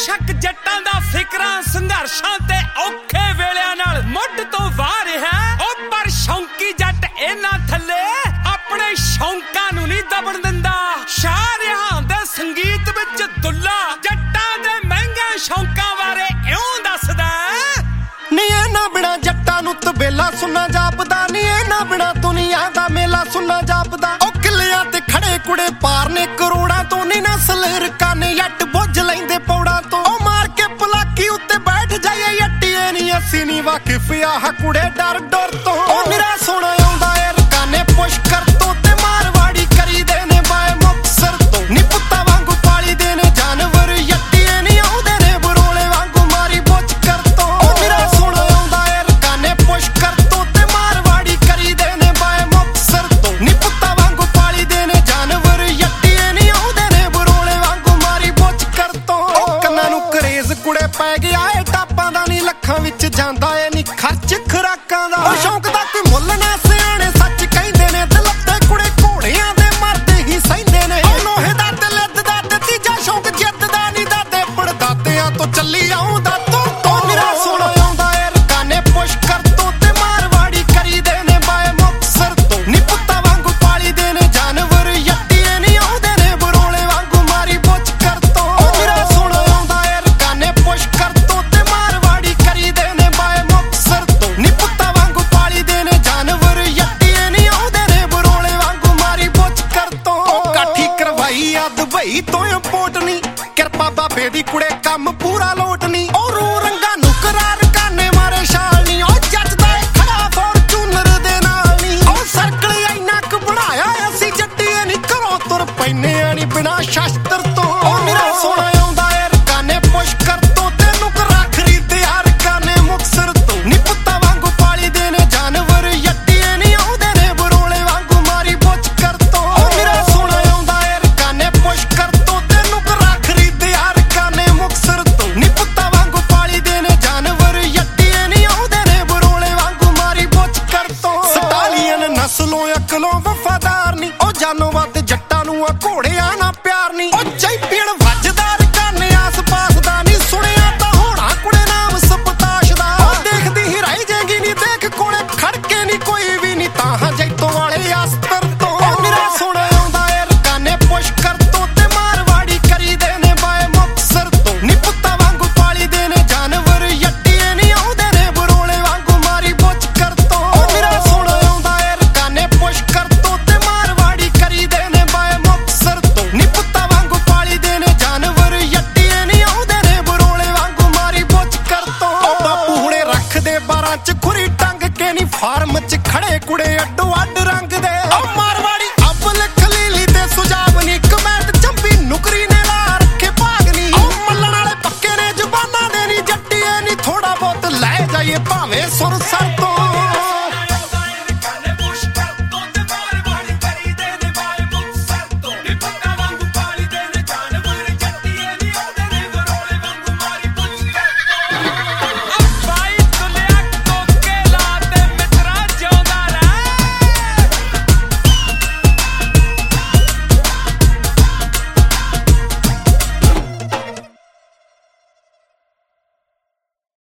बेशक जट्टां दा फिकरां संघर्षां ते औखे वेलिਆਂ नाल मुੱਢ ਤੋਂ ਵਾਹ ਰਿਹਾ ਉਹ ਪਰ ਸ਼ੌਂਕੀ ਜੱਟ ਇਹਨਾਂ ਥੱਲੇ ਆਪਣੇ ਸ਼ੌਂਕਾਂ ਨੂੰ ਨਹੀਂ ਦਬਣ ਦਿੰਦਾ ਸ਼ਾਹਰਿਆਂ ਦੇ ਸੰਗੀਤ ਵਿੱਚ ਦੁੱਲਾ ਜੱਟਾਂ ਦੇ ਮਹਿੰਗੇ ਸ਼ੌਂਕਾਂ ਬਾਰੇ ਇਉਂ ਦੱਸਦਾ ਨੀ ਇਹਨਾਂ ਬਿਨਾ ਜੱਟਾਂ ਨੂੰ ਤਬੇਲਾ ਸੁਣਨਾ ਜਾਪਦਾ ਨੀ ਇਹਨਾਂ ਬਿਨਾ ਦੁਨੀਆ ਦਾ ਮੇਲਾ ਸੁਣਨਾ ਜਾਪਦਾ ਉਹ ਕਿੱਲਿਆਂ ਤੇ ਖੜੇ ਕੁੜੇ ਪਾਰ ਨੇ ਕਰੋੜਾਂ ਤੋਂ ਨੀ ਨਸਲ ਰਕਾਨੇ ਜੱਟ ਬੁੱਝ ਲੈਂਦੇ ਪੌੜਾਂ ਤੋਂ ਉਹ ਮਾਰ ਕੇ ਪਲਾਕੀ ਉੱਤੇ ਬੈਠ ਜਾਈਏ ਜੱਟੀਏ ਨੀ ਅਸੀਂ ਨੀ ਵਾਕਿਫ ਆਹ ਕੁੜੇ ਡਰ ਡਰ ਤੋਂ ਉਹ ਨਿਰਾ ਸੋਹਣਾ ਆਉਂਦਾ ਏ ਰਕਾਨੇ ਪੁਸ਼ਕਰ ਤੋਂ ਤੇ ਮਾਰਵਾੜੀ ਕਰੀਦੇ ਨੇ ਬਾਏ ਮੁਕਤਸਰ ਤੋਂ ਨੀ ਪੁੱਤਾਂ ਵਾਂਗੂ ਪਾਲੀ ਦੇ ਨੇ ਜਾਨਵਰ ਜੱਟੀਏ ਨੀ ਆਉਂਦੇ ਨੇ ਬਰੋਲੇ ਵਾਂਗੂ ਮਾਰੀ ਬੁੱਝ ਕਰ ਤੋਂ ਉਹ ਨਿਰਾ ਸੋਹਣਾ ਆਉਂਦਾ ਏ ਰਕਾਨੇ ਪੁਸ਼ਕਰ ਤੋਂ ਤੇ ਮਾਰਵਾੜੀ ਕਰੀਦੇ ਨੇ ਬਾਏ ਮੁਕਤਸਰ ਤੋਂ ਨੀ ਪੁੱਤਾਂ ਵਾਂਗੂ ਪਾਲੀ ਦੇ ਨੇ ਜਾਨਵਰ ਜੱਟੀਏ ਨੀ ਆਉਂਦੇ ਨੇ ਬਰੋਲੇ ਵਾਂਗੂ ਮਾਰੀ ਬੁੱਝ ਕਰ ਤੋਂ ਉਹ ਕੰਨਾਂ ਨੂੰ ਕਰੇਜ਼ ਕੁੜੇ ਪੈ ਗਿਆ ਏ ਟਾਪਾਂ ਦਾ ਨੀ ਲੱਖਾਂ ਵਿੱਚ ਜਾਂਦਾ ਏ ਨੀ ਖਰਚ ਖੁਰਾਕਾਂ ਦਾ ਉਹ ਸ਼ੌਂਕ ਦਾ ਕੋਈ ਮੁੱਲ ਨਾ ਸਿਆਣੇ ਸੱਚ ਕਹਿੰਦੇ ਨੇ ਦਿਲ ਤੇ ਕੁੜੇ ਘੋੜਿਆਂ ਦੇ ਮਰਦੇ ਹੀ ਸਹਿੰਦੇ ਨੇ ਉਹ ਲੋਹੇ ਦਾ ਤੇ ਲਿੱਦ ਦਾ ਤੇ ਤੀਜਾ ਸ਼ੌਂਕ ਜਿੱਤ ਦਾ ਨੀ ਦਾਦੇ ਪੜਦਾਦਿਆਂ ਤੋਂ ਚੱਲੀ ਆਉਂਦਾ ਤੋਂ ਮੇਰਾ ਸੋਹਣਾ ਆਉਂਦਾ ਏ ਰਕਾਨੇ ਪੁਸ਼ਕਰ ਤੋਂ ਤੇ ਮਾਰਵਾੜੀ ਕਰੀਦੇ ਨੇ ਬਾਏ ਮੁਕਤਸਰ ਤੋਂ ਨੀ ਪੁੱਤਾਂ ਵਾਂਗੂ ਪਾਲੀ ਦੇ ਨੇ ਜਾਨਵਰ ਜੱਟੀਏ ਨੀ ਆਉਂਦੇ ਨੇ ਬਰੋਲੇ ਵਾਂਗੂ ਮਾਰੀ ਬੁੱਝ ਕਰ ਤੋਂ ਮੇਰਾ ਸੋਹਣਾ ਆਉਂਦਾ ਏ ਰਕਾਨੇ ਪੁਸ਼ਕਰ ਤੋਂ ਤੇ ਮਾਰਵਾੜੀ ਕਰੀਦੇ ਨੇ ਬਾਏ ਮੁਕਤਸਰ ਤੋਂ ਨੀ ਪੁੱਤਾਂ ਵਾਂਗੂ ਪਾਲੀ ਦੇ ਨੇ ਜਾਨਵਰ ਜੱਟੀਏ ਨੀ ਆਉਂਦੇ ਨੇ ਬਰੋਲੇ ਵਾਂਗੂ ਮਾਰੀ ਬੁੱਝ ਕਰ ਤੋਂ ਉਹ ਕਾਠੀ ਕਰਵਾਈ ਆ ਦੁਬਈ ਤੋਂ ਇੰਪੋਰਟ ਨੀ ਕਿਰਪਾ ਬਾਬੇ ਦੀ ਕੁੜੇ ਕੰਮ ਪੂਰਾ ਲੋਟ ਨੀ ਉਹ ਰੂ ਰੰਗਾਂ ਨੂੰ ਕਰਾਰ ਕਾਨੇ ਮਾਰੇ ਛਾਲ ਨੀ ਉਹ ਜੱਜਦਾ ਏ ਖੜਾ ਫੋਰਚੂਨਰ ਦੇ ਨਾਲ ਨੀ ਉਹ ਸਰਕਲ ਇੰਨਾ ਕੁ ਬਣਾਇਆ ਅਸੀਂ ਜੱਟੀਏ ਨੀ ਘਰੋਂ ਤੁਰ ਪੈਨੇ ਆ ਨੀ ਬਿਨਾ ਸ਼ਸਤਰ ਤੋਂ ਉਹ ਮੇਰਾ ਸੋਹਣਾ ਆਉਂਦਾ ਏ ਰਕਾਨੇ ਪੁਸ਼ਕਰ ਤੋਂ ਤੈਨੂੰ ਕਰਾ ਖਰੀਦਿਆ ਰਕਾਨੇ ਮੁਕਤਸਰ ਤੋਂ ਨੀ ਪੁੱਤਾਂ ਵਾਂਗੂ ਪਾਲੀ ਦੇ ਨੇ ਜਾਨਵਰ ਜੱਟੀਏ ਨੀ ਆਉਂਦੇ ਨੇ ਬਰੋਲੇ ਵਾਂਗੂ ਮਾਰੀ ਬੁੱਝ ਕਰ ਤੋਂ ਉਹ ਮੇਰਾ ਸੋਹਣਾ ਆਉਂਦਾ ਏ ਰਕਾਨੇ ਪੁਸ਼ਕਰ ਤੋਂ ਤੈਨੂੰ ਕਰਾ ਖਰੀਦਿਆ ਰਕਾਨੇ ਮੁਕਤਸਰ ਤੋਂ ਨੀ ਪੁੱਤਾਂ ਵਾਂਗੂ ਪਾਲੀ ਦੇ ਨੇ ਜਾਨਵਰ ਜੱਟੀਏ ਨੀ ਆਉਂਦੇ ਨੇ ਬਰੋਲੇ ਵਾਂਗੂ ਮਾਰੀ ਬੁੱਝ ਕਰ ਤੋਂ ਸਟਾਲੀਅਨ ਨਸਲੋਂ ਅਕਲੋਂ ਵਫਾਦਾਰ ਨੀ ਉਹ ਜਾਨੋਂ ਵੱਧ ਜੱਟਾਂ ਨੂੰ ਆ ਘੋੜਿਆਂ ਨਾ